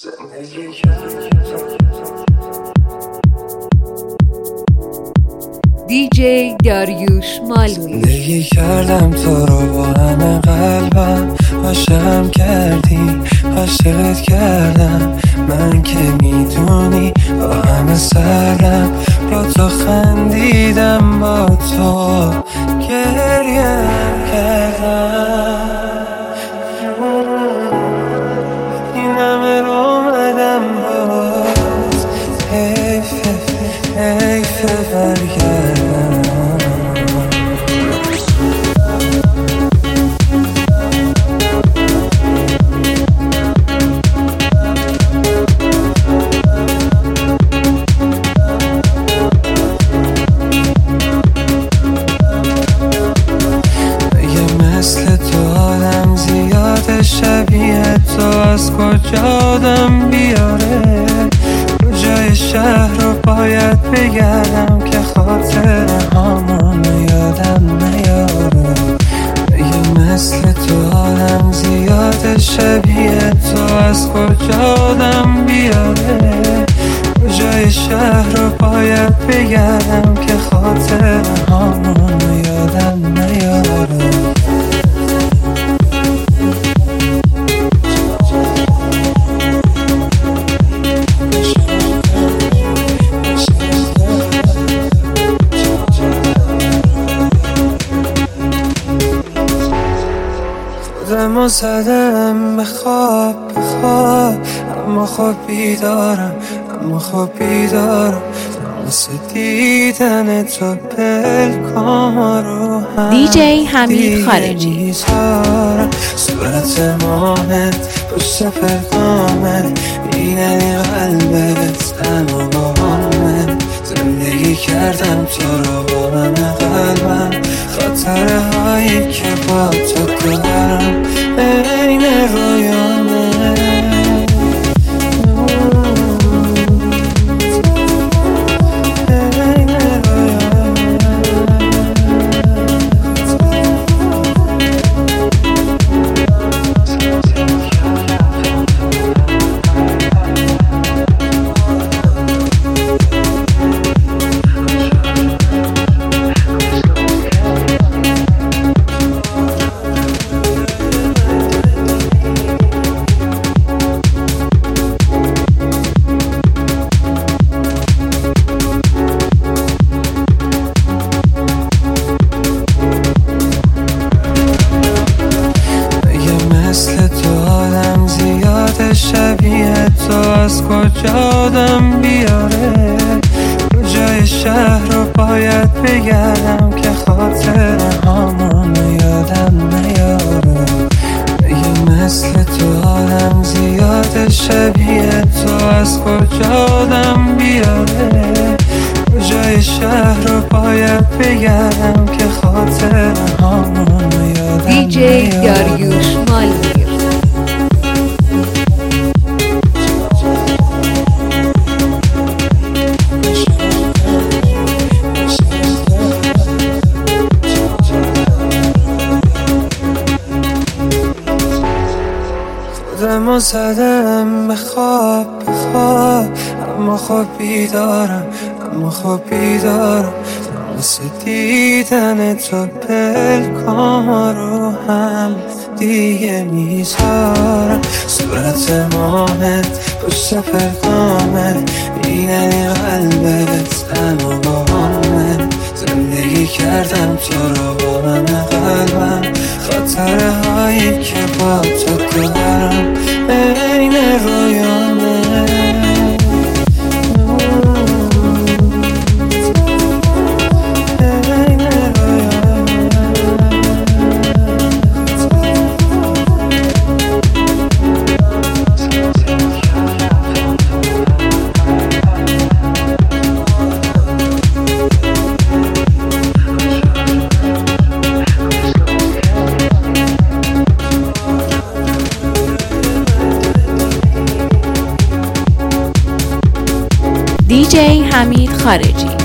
دیجی داریوش مالوی. زندگی کردم تو رو با همه قلبم، عاشقم کردی عاشقت کردم، من که میدونی با همه سرم، با تو خندیدم با تو گریم کردم، این همه رو اومدم باز، حیفه برگردم. شبیه تو از کجا آدم بیاره، کجای شهر رو باید بگردم که خاطر همون یادم نیاره. یه مثل تو آدم زیاده، شبیه تو از کجا آدم بیاره، کجای شهر رو باید بگردم که خاطر همون یادم نیاره. خودمو زدم به خواب اما خب بیدارم، واسه دیدن تو پلکان رو هم دیجی حمید خارجی. صورت ماهت پشت پلکامت، میدنی قلبت تنها با همه، زندگی کردم تو رو با من قلبم، خاطره هایی که با تو دارم این رویانه. شبیه تو از کجا آدم بیاره، کجای شهر رو باید بگردم که خاطر همون یادم نیاره. یه مثل تو آدم زیاده، شبیه تو از کجا آدم بیاره، کجای شهر رو باید بگردم که خاطر همون یادم نیاره. دیجی داریوش مالوی. خودمو زدم به خواب اما خب بیدارم، واسه دیدن تو پلکان رو هم دیگه میذارم. صورت ماهت پشت پلکامت، میدنی قلبت تنها با همه، زندگی کردم تو رو با من قلبم، خاطره هایی که با تو دارم این رویانه. دیجی حمید خارجی.